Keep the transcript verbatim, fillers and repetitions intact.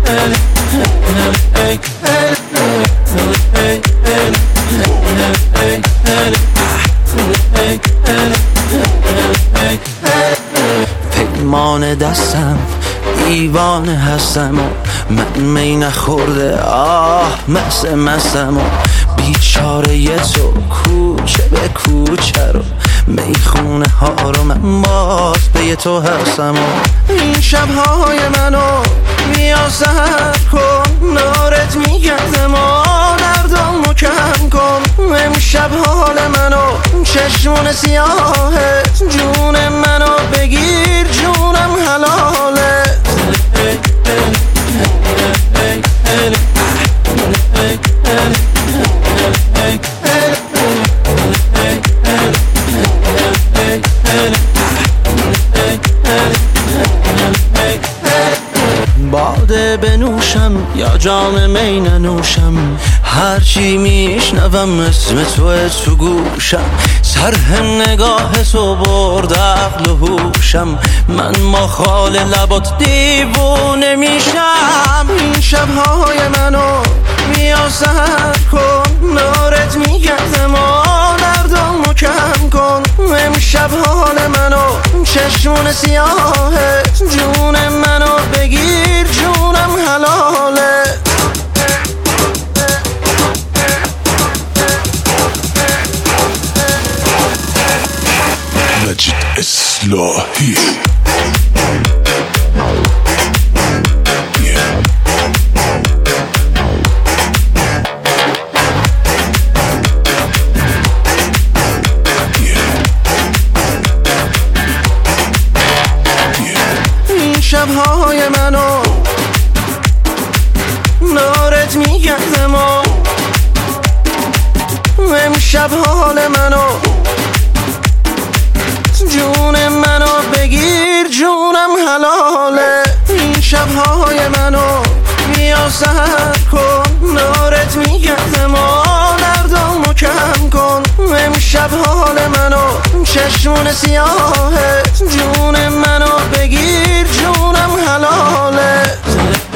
پیمان دستم دیوانه هستم و من می نخورده آه مست مستم و بیچاره تو کوچه به کوچه رو میخونه ها رو من باز به تو هستم و این شبهای منو بیا سهر کن نارت میگردم و دردامو کم کن امشب حال منو چشمون سیاهت جون منو بگیر جونم حلاله باده بنوشم یا جام می ننوشم هرچی میشنوم اسم توه تو گوشم سرهم نگاه تو برد عقل و هوشم من ما خال لبات دیوونه میشم این شبهای منو بیا سهر کن نارت میگردم و دردامو کم کن امشب حال منو چشمون سیاهت جون منو بگیر جونم حلاله مجید اصلاحی این شبهای منو نارت میگردم و امشب حال منو جون منو بگیر جونم حلاله این شبهای منو بیا سهر کن نارت میگردم و دردامو کم کن امشب حال منو چشمون سیاهت جون منو بگیر جونم حلاله